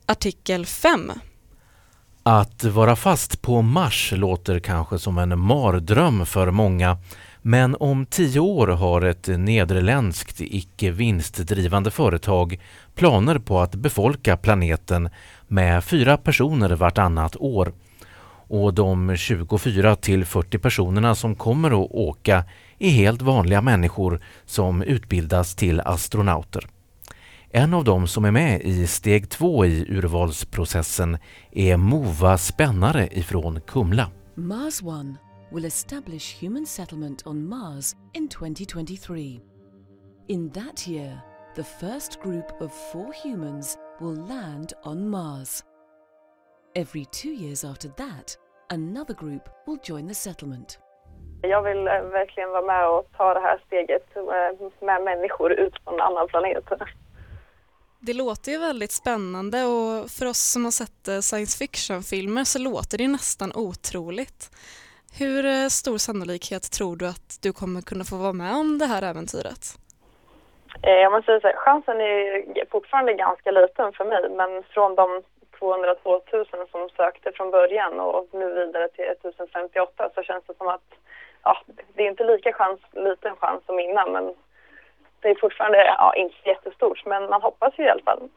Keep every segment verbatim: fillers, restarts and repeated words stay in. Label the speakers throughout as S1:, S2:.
S1: Artikel fem.
S2: Att vara fast på Mars låter kanske som en mardröm för många, men om tio år har ett nederländskt icke-vinstdrivande företag planer på att befolka planeten med fyra personer vartannat år. Och de tjugofyra till fyrtio personerna som kommer att åka är helt vanliga människor som utbildas till astronauter. En av dem som är med i steg två i urvalsprocessen är Mova Spännare ifrån Kumla.
S3: Mars One will establish human settlement on Mars in twenty twenty-three. In that year, the first group of four humans will land on Mars. Every two years after that, another group will join the settlement.
S4: Jag vill verkligen vara med och ta det här steget med människor ut på en annan planet.
S1: Det låter ju väldigt spännande och för oss som har sett science fiction-filmer så låter det nästan otroligt. Hur stor sannolikhet tror du att du kommer kunna få vara med om det här äventyret?
S4: Jag måste säga så här, chansen är fortfarande ganska liten för mig, men från de tvåhundratvåtusen som sökte från början och nu vidare till tusen femtioåtta så känns det som att ja, det är inte lika chans, liten chans som innan, men det är fortfarande ja, inte jättestort, men man hoppas ju i alla fall.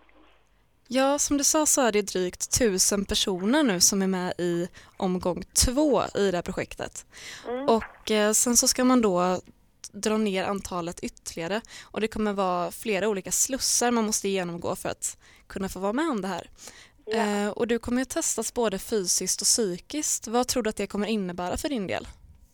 S1: Ja, som du sa så är det drygt tusen personer nu som är med i omgång två i det här projektet. Mm. Och eh, sen så ska man då dra ner antalet ytterligare och det kommer vara flera olika slussar man måste genomgå för att kunna få vara med om det här. Ja. Eh, och du kommer ju testas både fysiskt och psykiskt. Vad tror du att det kommer innebära för din del?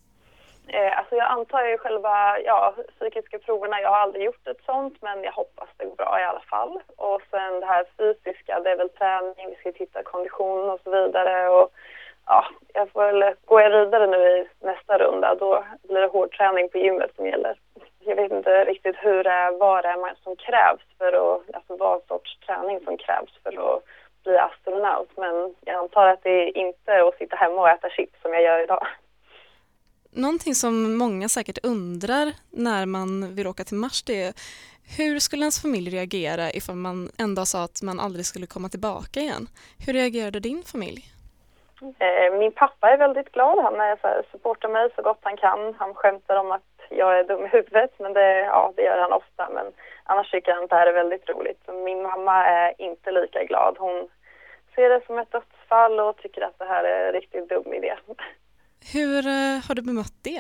S4: Eh, alltså jag antar ju själva ja, psykiska proverna, jag har aldrig gjort ett sånt, men jag hoppas det går bra i alla fall. Och sen det här fysiska, det är väl träning, vi ska titta kondition och så vidare. Och ja, jag får väl gå vidare nu i nästa runda, då blir det hård träning på gymmet som gäller. Jag vet inte riktigt hur det är, vad det är som krävs för att, alltså vad sorts träning som krävs för att bli astronaut. Men jag antar att det är inte att sitta hemma och äta chips som jag gör idag.
S1: Någonting som många säkert undrar när man vill åka till Mars, det är hur skulle ens familj reagera ifall man ändå sa att man aldrig skulle komma tillbaka igen? Hur reagerade din familj?
S4: Min pappa är väldigt glad. Han är så här, supportar mig så gott han kan. Han skämtar om att jag är dum i huvudet, men det, ja, det gör han ofta. Men annars tycker han att det här är väldigt roligt. Min mamma är inte lika glad. Hon ser det som ett dödsfall och tycker att det här är en riktigt dum idé.
S1: Hur uh, har du bemött det?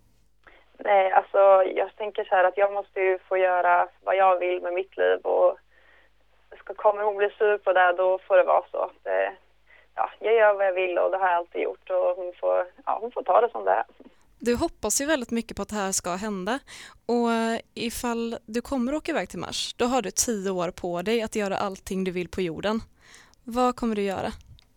S4: Nej, alltså jag tänker så här att jag måste ju få göra vad jag vill med mitt liv och ska komma hon bli sur på det, då får det vara så. Att, eh, ja, jag gör vad jag vill och det har jag alltid gjort och hon får, ja, hon får ta det som det är.
S1: Du hoppas ju väldigt mycket på att det här ska hända och ifall du kommer åka iväg till Mars, då har du tio år på dig att göra allting du vill på jorden. Vad kommer du göra?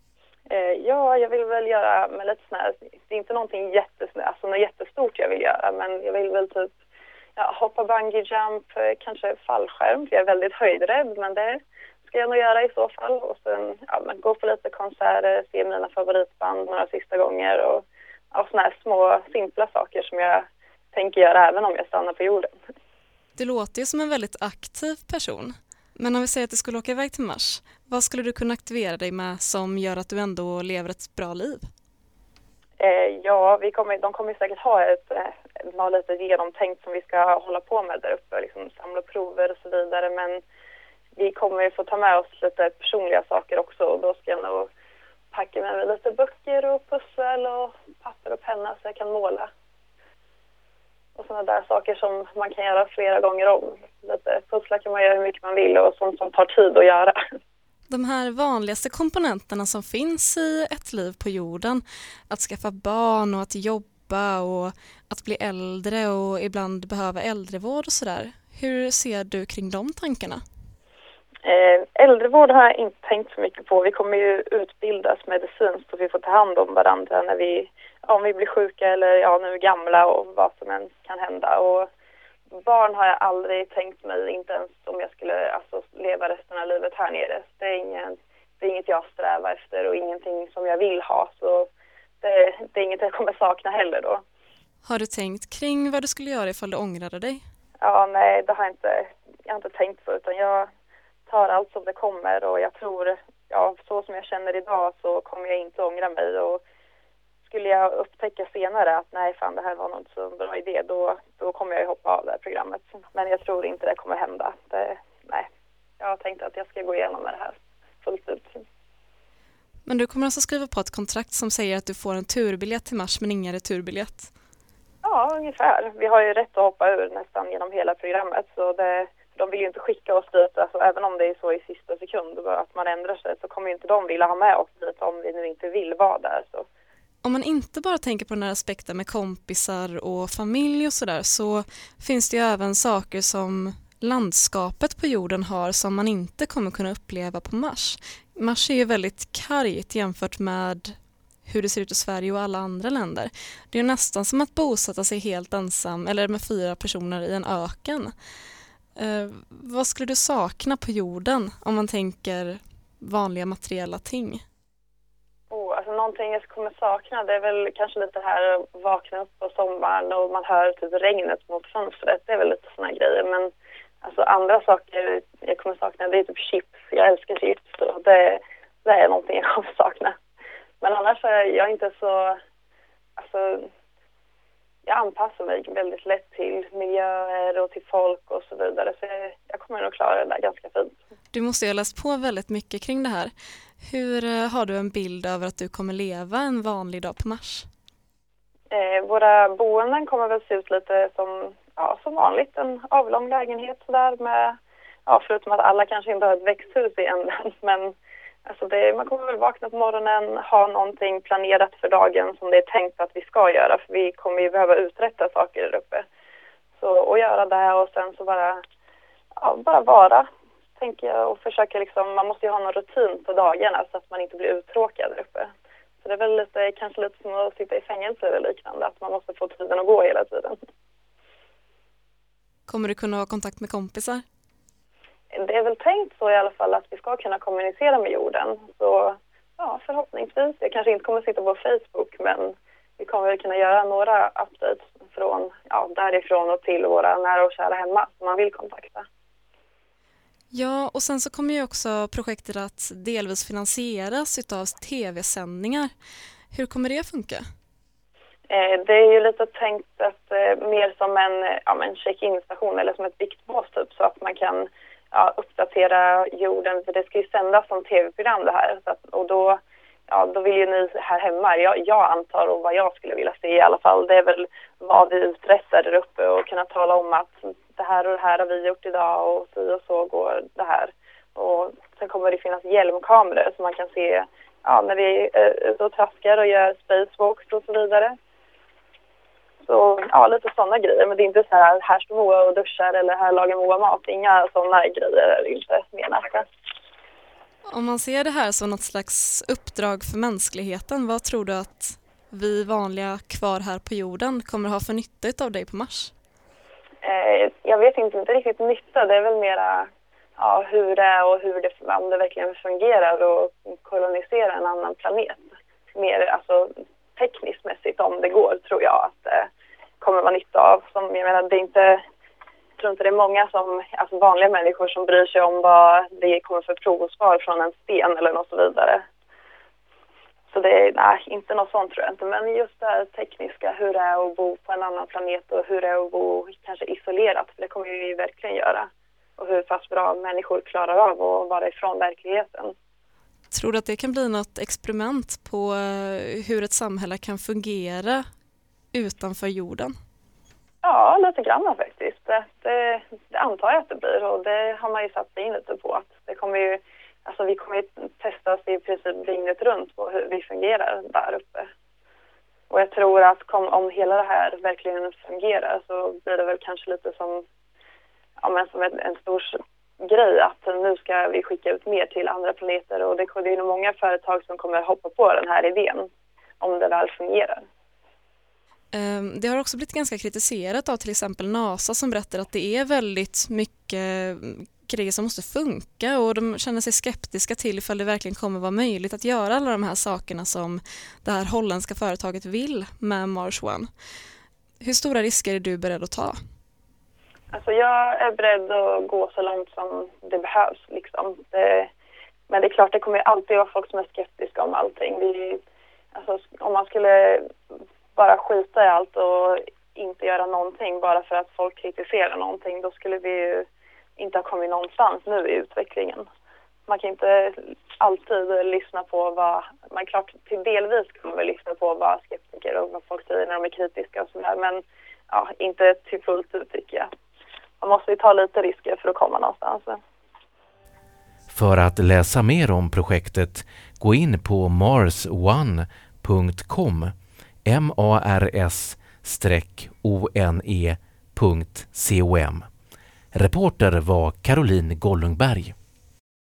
S4: Ja, jag vill väl göra med lite sån här, det är inte någonting jättesnö, alltså något jättestort jag vill göra, men jag vill väl typ ja, hoppa bungee jump, kanske fallskärm, för jag är väldigt höjdrädd, men det ska jag nog göra i så fall. Och sen ja, men gå på lite konserter, se mina favoritband några sista gånger och ja, såna här små simpla saker som jag tänker göra även om jag stannar på jorden.
S1: Det låter ju som en väldigt aktiv person. Men om vi säger att du skulle åka iväg till Mars, vad skulle du kunna aktivera dig med som gör att du ändå lever ett bra liv?
S4: Eh, ja, vi kommer, de kommer säkert ha ett eh, lite genomtänkt som vi ska hålla på med där uppe, liksom samla prover och så vidare. Men vi kommer få ta med oss lite personliga saker också och då ska jag nog packa med mig lite böcker och pussel och papper och penna så jag kan måla. Och sådana där saker som man kan göra flera gånger om. Lite pusslar kan man göra hur mycket man vill och sånt som tar tid att göra.
S1: De här vanligaste komponenterna som finns i ett liv på jorden, att skaffa barn och att jobba och att bli äldre och ibland behöva äldrevård och sådär. Hur ser du kring de tankarna?
S4: Eh, äldrevård har jag inte tänkt så mycket på. Vi kommer ju utbildas medicinskt och vi får ta hand om varandra när vi, om vi blir sjuka eller ja, nu gamla och vad som än kan hända. Och barn har jag aldrig tänkt mig, inte ens om jag skulle alltså, leva resten av livet här nere. Det är, ingen, det är inget jag strävar efter och ingenting som jag vill ha. Så det, det är inget jag kommer sakna heller då.
S1: Har du tänkt kring vad du skulle göra ifall du ångrade dig?
S4: Ja, nej, det har jag inte, jag har inte tänkt så utan jag tar allt som det kommer och jag tror, ja, så som jag känner idag så kommer jag inte ångra mig. Och skulle jag upptäcka senare att nej fan det här var något så bra idé, då, då kommer jag ju hoppa av det här programmet. Men jag tror inte det kommer hända. Det, nej, jag har tänkt att jag ska gå igenom det här fullt ut.
S1: Men du kommer alltså skriva på ett kontrakt som säger att du får en turbiljett till Mars men ingen returbiljett?
S4: Ja, ungefär. Vi har ju rätt att hoppa ur nästan genom hela programmet. Så det, de vill ju inte skicka oss dit. Alltså, även om det är så i sista sekund att man ändrar sig så kommer ju inte de vilja ha med oss dit om vi nu inte vill vara där. Så.
S1: Om man inte bara tänker på den här aspekten med kompisar och familj och sådär, så finns det ju även saker som landskapet på jorden har som man inte kommer kunna uppleva på Mars. Mars är ju väldigt kargt jämfört med hur det ser ut i Sverige och alla andra länder. Det är nästan som att bosätta sig helt ensam eller med fyra personer i en öken. Eh, vad skulle du sakna på jorden om man tänker vanliga materiella ting?
S4: Oh, alltså någonting jag kommer sakna det är väl kanske lite här att vakna upp på sommaren och man hör typ regnet mot fönstret. Det är väl lite såna grejer. Men alltså andra saker jag kommer sakna det är typ chips. Jag älskar chips och det, det är någonting jag kommer sakna. Men annars är jag inte så... Alltså, jag anpassar mig väldigt lätt till miljöer och till folk och så vidare. Så jag, jag kommer nog klara det där ganska fint.
S1: Du måste ju ha läst på väldigt mycket kring det här. Hur uh, har du en bild över att du kommer leva en vanlig dag på Mars?
S4: Eh, våra boenden kommer väl se ut lite som, ja, som vanligt. En avlång lägenhet sådär med... Ja, förutom att alla kanske inte har ett växthus i änden. Men alltså det, man kommer väl vakna på morgonen, ha någonting planerat för dagen som det är tänkt att vi ska göra. För vi kommer ju behöva uträtta saker där uppe. Så, och göra det och sen så bara, ja, bara vara, tänker jag. Och försöka liksom, man måste ju ha någon rutin på dagarna så att man inte blir uttråkad där uppe. Så det är väl lite, kanske lite som att sitta i fängelse eller liknande. Att man måste få tiden att gå hela tiden.
S1: Kommer du kunna ha kontakt med kompisar?
S4: Det är väl tänkt så i alla fall att vi ska kunna kommunicera med jorden. Så ja, förhoppningsvis. Jag kanske inte kommer sitta på Facebook men vi kommer väl kunna göra några updates från, ja, därifrån och till våra nära och kära hemma som man vill kontakta.
S1: Ja, och sen så kommer ju också projektet att delvis finansieras utav tv-sändningar. Hur kommer det funka?
S4: Eh, det är ju lite tänkt att eh, mer som en, ja, en check-in-station eller som ett biktbås typ så att man kan ja, uppdatera jorden, för det ska ju sändas som tv-program det här. Så att, och då, ja, då vill ju ni här hemma, jag, jag antar och vad jag skulle vilja se i alla fall, det är väl vad vi uträttar där uppe och kunna tala om att det här och det här har vi gjort idag och så och så går det här. Och sen kommer det finnas hjälmkameror så man kan se ja, när vi är ute och traskar och gör spacewalks och så vidare. Så ja, lite sådana grejer. Men det är inte så här, här står Moa och duschar eller här lagar Moa mat. Inga sådana grejer är det inte menat.
S1: Om man ser det här som något slags uppdrag för mänskligheten, vad tror du att vi vanliga kvar här på jorden kommer ha för nytta av dig på Mars?
S4: Eh, jag vet inte, inte riktigt nytta. Det är väl mera ja, hur det är och hur det, om det verkligen fungerar och kolonisera en annan planet. Mer alltså tekniskt mässigt om det går tror jag att det kommer vara nytta av. Som, jag menar, det är inte, jag tror inte det är många som, alltså vanliga människor som bryr sig om vad det kommer för provsvar från en sten eller något så vidare. Så det är nej, inte något sånt tror jag inte. Men just det här tekniska, hur det är att bo på en annan planet och hur det är att bo kanske isolerat. För det kommer vi ju verkligen göra. Och hur fast bra människor klarar av att vara ifrån verkligheten.
S1: Tror du att det kan bli något experiment på hur ett samhälle kan fungera utanför jorden?
S4: Ja, lite grann faktiskt. Det, det, det antar jag att det blir och det har man ju satt in lite på. Att det kommer ju, alltså vi kommer ju testas i princip dygnet runt på hur vi fungerar där uppe. Och jag tror att kom, om hela det här verkligen fungerar så blir det väl kanske lite som, ja, men som en, en stor grej att nu ska vi skicka ut mer till andra planeter och det, det är nog många företag som kommer hoppa på den här idén om det väl fungerar.
S1: Det har också blivit ganska kritiserat av till exempel NASA som berättar att det är väldigt mycket grejer som måste funka och de känner sig skeptiska till ifall det verkligen kommer vara möjligt att göra alla de här sakerna som det här holländska företaget vill med Mars One. Hur stora risker är du beredd att ta?
S4: Alltså jag är beredd att gå så långt som det behövs. Liksom. Det, Men det är klart, det kommer ju alltid vara folk som är skeptiska om allting. Vi, alltså, om man skulle bara skita i allt och inte göra någonting bara för att folk kritiserar någonting, då skulle vi ju inte ha kommit någonstans nu i utvecklingen. Man kan inte alltid lyssna på vad, man klart till delvis kan man väl lyssna på vad skeptiker och vad folk säger när de är kritiska och sådär, men ja, inte till fullt ut tycker jag. Man måste ju ta lite risker för att komma någonstans.
S2: För att läsa mer om projektet, gå in på mars one punkt com, m a r s o n e punkt com. Reporter var Caroline Gollungberg.